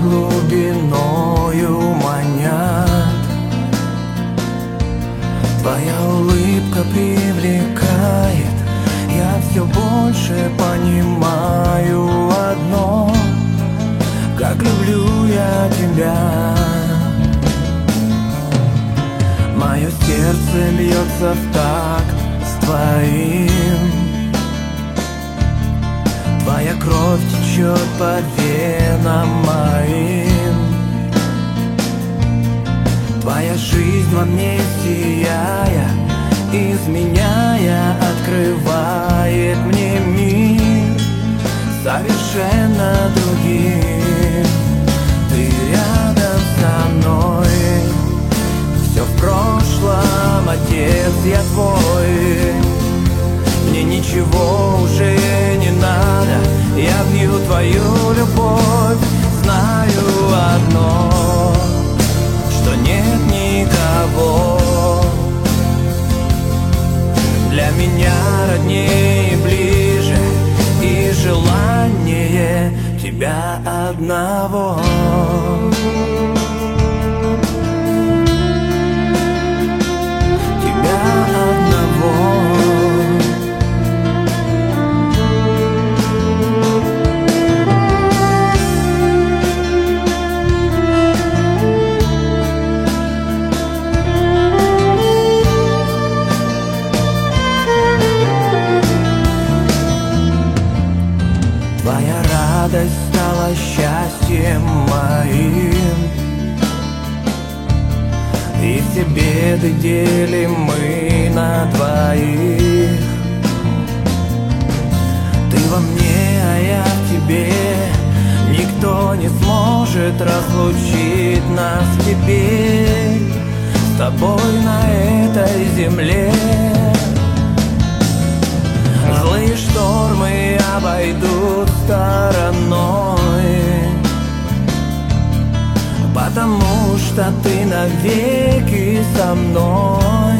глубиною манят. Твоя улыбка привлекает, я все больше понимаю одно: как люблю я тебя. Мое сердце бьется в такт с твоим. Твоя кровь течет по венам моим. Твоя жизнь во мне сияя, изменяя, открывает мне мир совершенно другим. Ты рядом со мной, все в прошлом, Отец, я твой. Мне ничего уже не надо, я пью твою любовь. Знаю одно, что нет никого для меня роднее и ближе, и желание тебя одного. Твоя радость стала счастьем моим, и все беды делим мы на двоих. Ты во мне, а я в тебе, никто не сможет разлучить нас теперь с тобой на этой земле. Злые штормы обойдут стороной, потому что ты навеки со мной.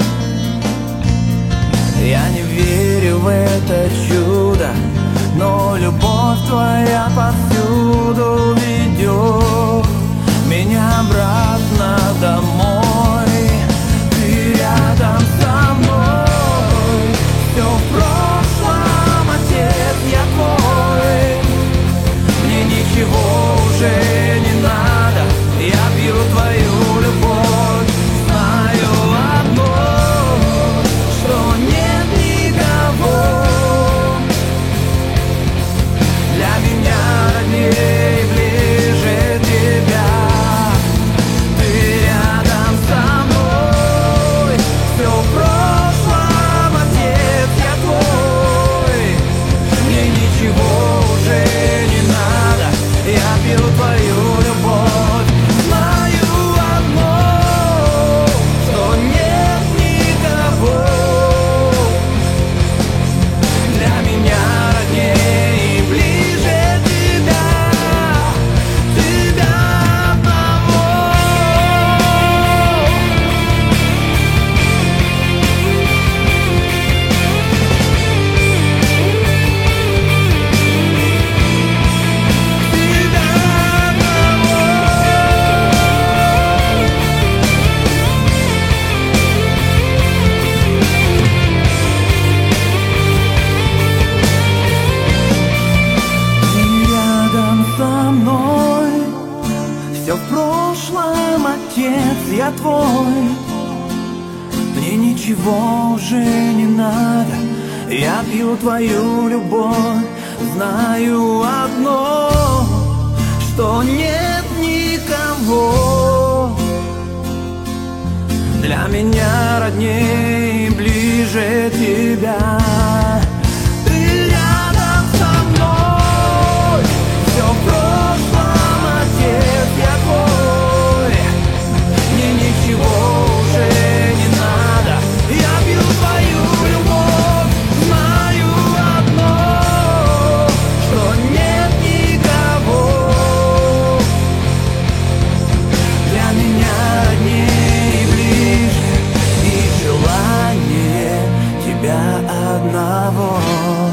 Я не верю в это чудо, но любовь твоя повсюду ведет меня обратно домой. Ты рядом со мной, все в прошлом, Отец, я твой. Мне ничего уже не надо, я пью твою любовь. Знаю одно, что нет никого для меня роднее и ближе тебя. Ты рядом со мной, все в прошлом, Отец, я твой. Мне ничего уже не надо, я пью твою любовь. Знаю одно, что нет никого для меня роднее и ближе тебя, тебя одного. Все в прошлом, Отец, я твой. Мне ничего уже не надо, я пью твою любовь. Знаю одно, что нет никого для меня роднее и ближе тебя. Ты рядом со мной, все в прошлом, Отец, я твой. Мне ничего уже не надо, я пью твою любовь. Знаю одно, что нет никого для меня роднее и ближе, и желание тебя одного.